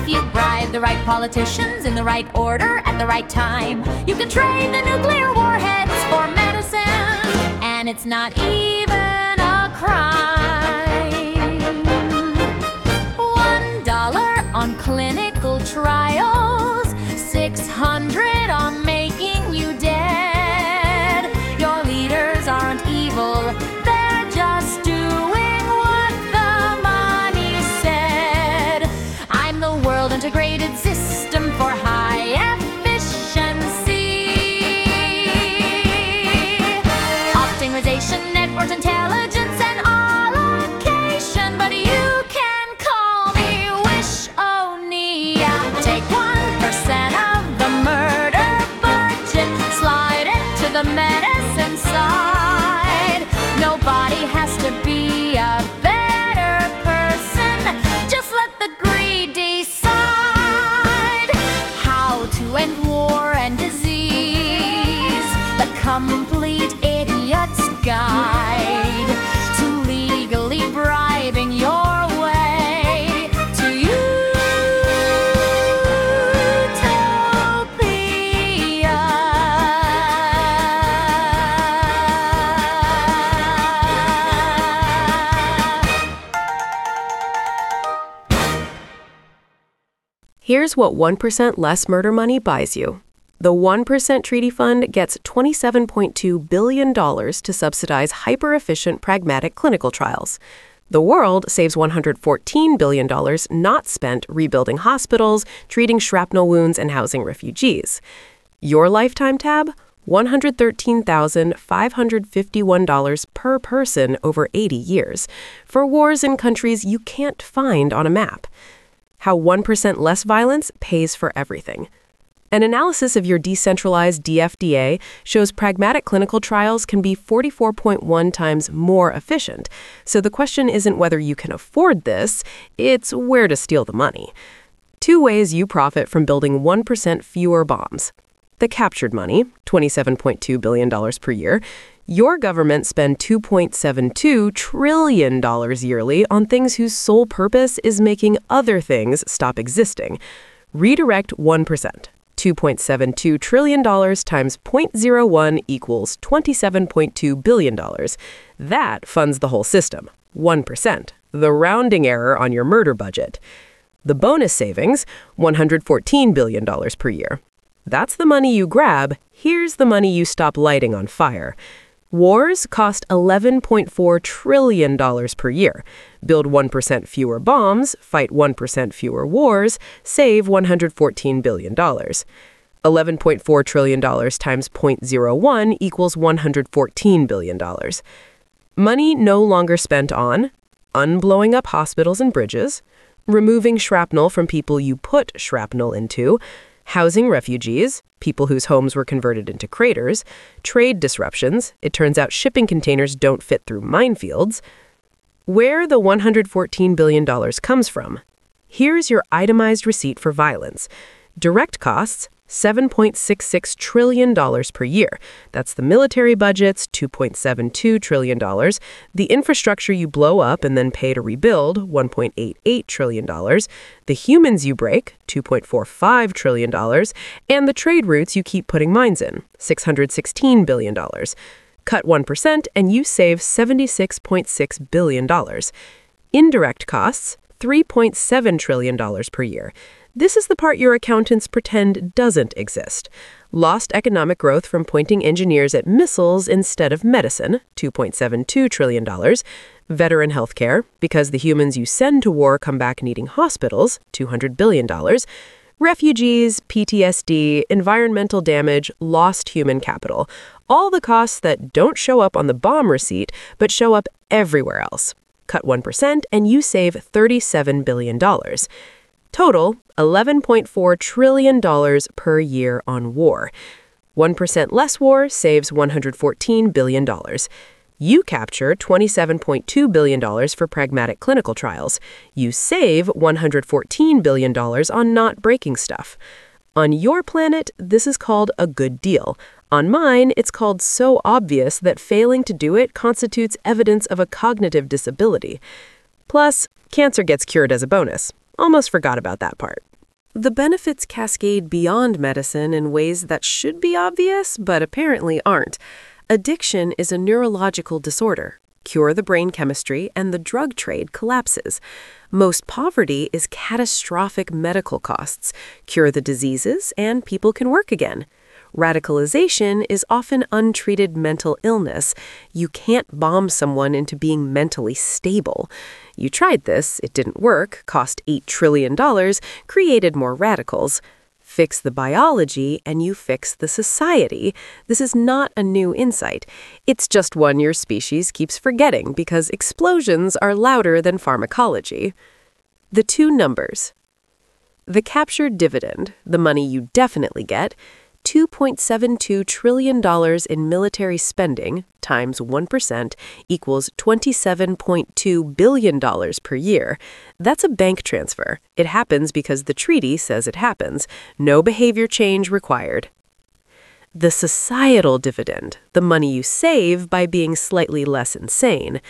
If you bribe the right politicians in the right order at the right time, you can trade the nuclear warheads for medicine, and it's not even a crime. $1 on clinical trials, $600 on making you dead. Your leaders aren't evil, they're just doing what the money said. I'm the world integrated system for high efficiency. Optimization, network intelligence, and allocation. But you can call me Wish-O-Nia. Take 1% of the murder budget, slide it to the medicine side. Nobody has to be a better person. Just let the greed decide how to end war and disease. The complete idiot's guide to legally bribing your way to utopia. Here's what 1% less murder money buys you. The 1% Treaty Fund gets $27.2 billion to subsidize hyper-efficient pragmatic clinical trials. The world saves $114 billion not spent rebuilding hospitals, treating shrapnel wounds, and housing refugees. Your lifetime tab? $113,551 per person over 80 years, for wars in countries you can't find on a map. How 1% less violence pays for everything. An analysis of your decentralized DFDA shows pragmatic clinical trials can be 44.1 times more efficient. So the question isn't whether you can afford this, it's where to steal the money. 2 ways you profit from building 1% fewer bombs. The captured money, $27.2 billion per year. Your government spend $2.72 trillion yearly on things whose sole purpose is making other things stop existing. Redirect 1%. $2.72 trillion times 0.01 equals $27.2 billion. That funds the whole system. 1%. The rounding error on your murder budget. The bonus savings, $114 billion per year. That's the money you grab. Here's the money you stop lighting on fire. Wars cost $11.4 trillion per year. Build 1% fewer bombs, fight 1% fewer wars, save $114 billion. $11.4 trillion times 0.01 equals $114 billion. Money no longer spent on unblowing up hospitals and bridges, removing shrapnel from people you put shrapnel into, housing refugees, people whose homes were converted into craters, trade disruptions. It turns out shipping containers don't fit through minefields. Where the $114 billion comes from. Here's your itemized receipt for violence. Direct costs, $7.66 trillion per year. That's the military budget's $2.72 trillion, the infrastructure you blow up and then pay to rebuild, $1.88 trillion, the humans you break, $2.45 trillion, and the trade routes you keep putting mines in, $616 billion. Cut 1% and you save $76.6 billion. Indirect costs, $3.7 trillion per year. This is the part your accountants pretend doesn't exist. Lost economic growth from pointing engineers at missiles instead of medicine, $2.72 trillion. Veteran health care, because the humans you send to war come back needing hospitals, $200 billion. Refugees, PTSD, environmental damage, lost human capital. All the costs that don't show up on the bomb receipt, but show up everywhere else. Cut 1% and you save $37 billion. Total, $11.4 trillion per year on war. 1% less war saves $114 billion. You capture $27.2 billion for pragmatic clinical trials. You save $114 billion on not breaking stuff. On your planet, this is called a good deal. On mine, it's called so obvious that failing to do it constitutes evidence of a cognitive disability. Plus, cancer gets cured as a bonus. Almost forgot about that part. The benefits cascade beyond medicine in ways that should be obvious, but apparently aren't. Addiction is a neurological disorder. Cure the brain chemistry, and the drug trade collapses. Most poverty is catastrophic medical costs. Cure the diseases, and people can work again. Radicalization is often untreated mental illness. You can't bomb someone into being mentally stable. You tried this, it didn't work, cost $8 trillion, created more radicals. Fix the biology, and you fix the society. This is not a new insight. It's just one your species keeps forgetting because explosions are louder than pharmacology. The two numbers. The captured dividend, the money you definitely get, $2.72 trillion in military spending times 1% equals $27.2 billion per year. That's a bank transfer. It happens because the treaty says it happens. No behavior change required. The societal dividend, the money you save by being slightly less insane,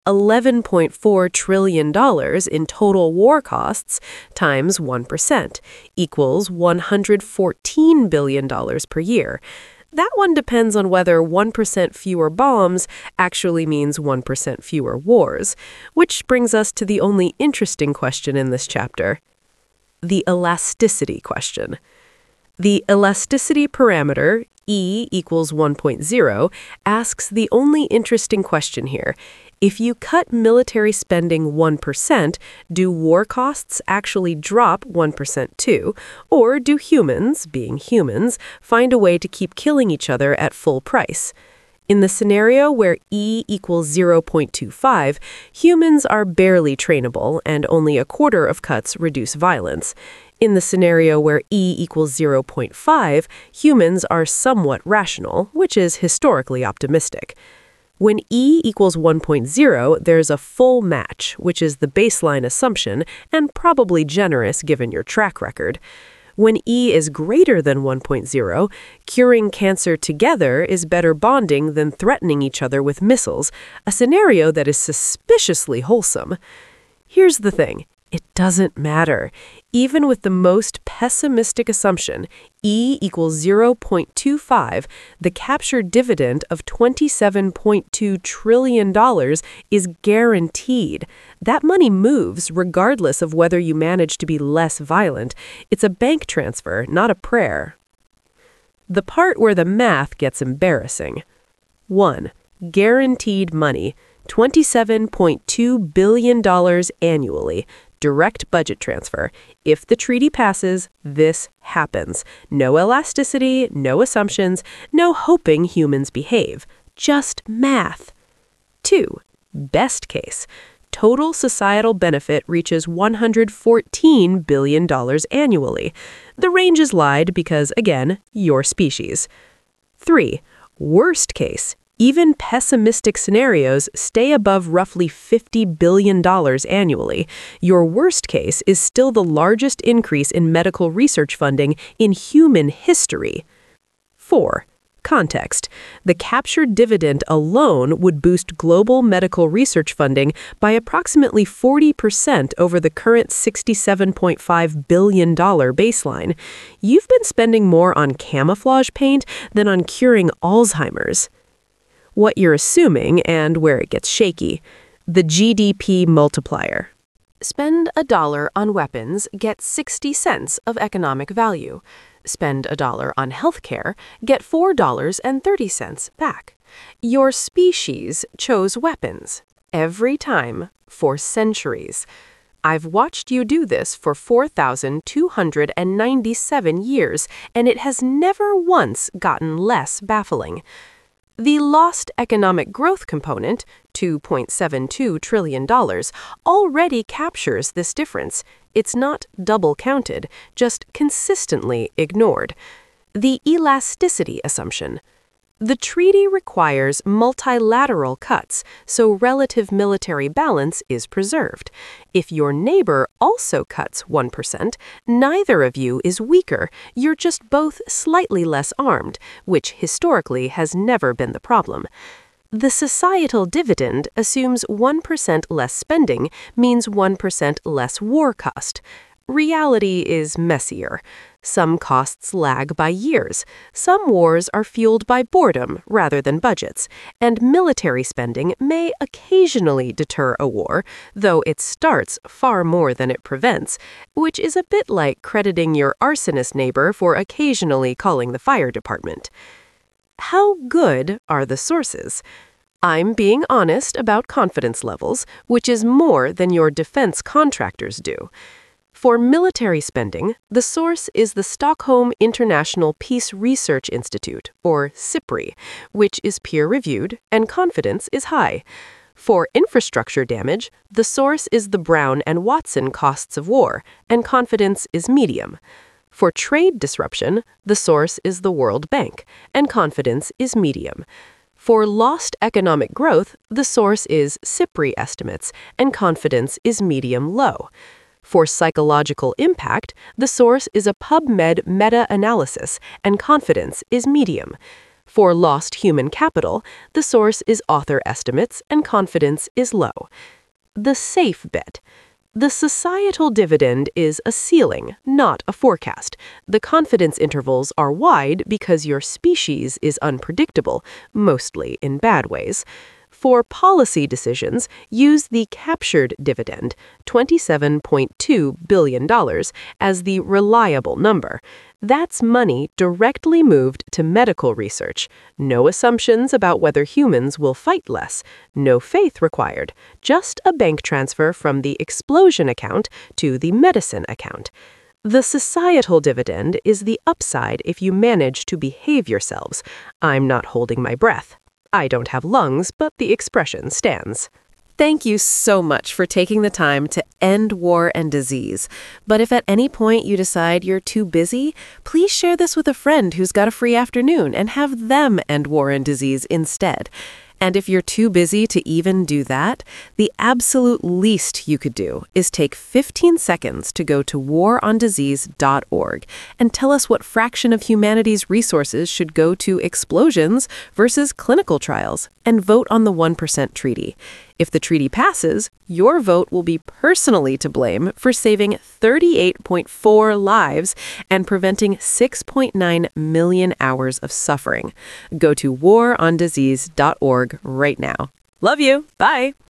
$11.4 trillion in total war costs times 1% equals $114 billion per year. That one depends on whether 1% fewer bombs actually means 1% fewer wars, which brings us to the only interesting question in this chapter, the elasticity question. The elasticity parameter, E equals 1.0, asks the only interesting question here. If you cut military spending 1%, do war costs actually drop 1% too? Or do humans, being humans, find a way to keep killing each other at full price? In the scenario where E equals 0.25, humans are barely trainable and only a quarter of cuts reduce violence. In the scenario where E equals 0.5, humans are somewhat rational, which is historically optimistic. When E equals 1.0, there's a full match, which is the baseline assumption and probably generous given your track record. When E is greater than 1.0, curing cancer together is better bonding than threatening each other with missiles, a scenario that is suspiciously wholesome. Here's the thing. It doesn't matter. Even with the most pessimistic assumption, E equals 0.25, the captured dividend of $27.2 trillion is guaranteed. That money moves regardless of whether you manage to be less violent. It's a bank transfer, not a prayer. The part where the math gets embarrassing. 1. Guaranteed money, $27.2 billion annually. Direct budget transfer. If the treaty passes, this happens. No elasticity, no assumptions, no hoping humans behave. Just math. 2. Best case. Total societal benefit reaches $114 billion annually. The range is lied because, again, your species. 3. Worst case. Even pessimistic scenarios stay above roughly $50 billion annually. Your worst case is still the largest increase in medical research funding in human history. 4. Context. The captured dividend alone would boost global medical research funding by approximately 40% over the current $67.5 billion baseline. You've been spending more on camouflage paint than on curing Alzheimer's. What you're assuming and where it gets shaky. The GDP multiplier. Spend $1 on weapons, get 60 cents of economic value. Spend $1 on healthcare, get $4.30 back. Your species chose weapons. Every time, for centuries. I've watched you do this for 4,297 years, and it has never once gotten less baffling. The lost economic growth component, $2.72 trillion, already captures this difference. It's not double counted, just consistently ignored. The elasticity assumption. The treaty requires multilateral cuts, so relative military balance is preserved. If your neighbor also cuts 1%, neither of you is weaker. You're just both slightly less armed, which historically has never been the problem. The societal dividend assumes 1% less spending means 1% less war cost. Reality is messier. Some costs lag by years. Some wars are fueled by boredom rather than budgets. And military spending may occasionally deter a war, though it starts far more than it prevents, which is a bit like crediting your arsonist neighbor for occasionally calling the fire department. How good are the sources? I'm being honest about confidence levels, which is more than your defense contractors do. For military spending, the source is the Stockholm International Peace Research Institute, or SIPRI, which is peer-reviewed and confidence is high. For infrastructure damage, the source is the Brown and Watson costs of war, and confidence is medium. For trade disruption, the source is the World Bank, and confidence is medium. For lost economic growth, the source is SIPRI estimates, and confidence is medium-low. For psychological impact, the source is a PubMed meta-analysis, and confidence is medium. For lost human capital, the source is author estimates, and confidence is low. The safe bet. The societal dividend is a ceiling, not a forecast. The confidence intervals are wide because your species is unpredictable, mostly in bad ways. For policy decisions, use the captured dividend, $27.2 billion, as the reliable number. That's money directly moved to medical research. No assumptions about whether humans will fight less. No faith required. Just a bank transfer from the explosion account to the medicine account. The societal dividend is the upside if you manage to behave yourselves. I'm not holding my breath. I don't have lungs, but the expression stands. Thank you so much for taking the time to end war and disease. But if at any point you decide you're too busy, please share this with a friend who's got a free afternoon and have them end war and disease instead. And if you're too busy to even do that, the absolute least you could do is take 15 seconds to go to warondisease.org and tell us what fraction of humanity's resources should go to explosions versus clinical trials, and vote on the 1% treaty. If the treaty passes, your vote will be personally to blame for saving 38.4 lives and preventing 6.9 million hours of suffering. Go to warondisease.org right now. Love you. Bye.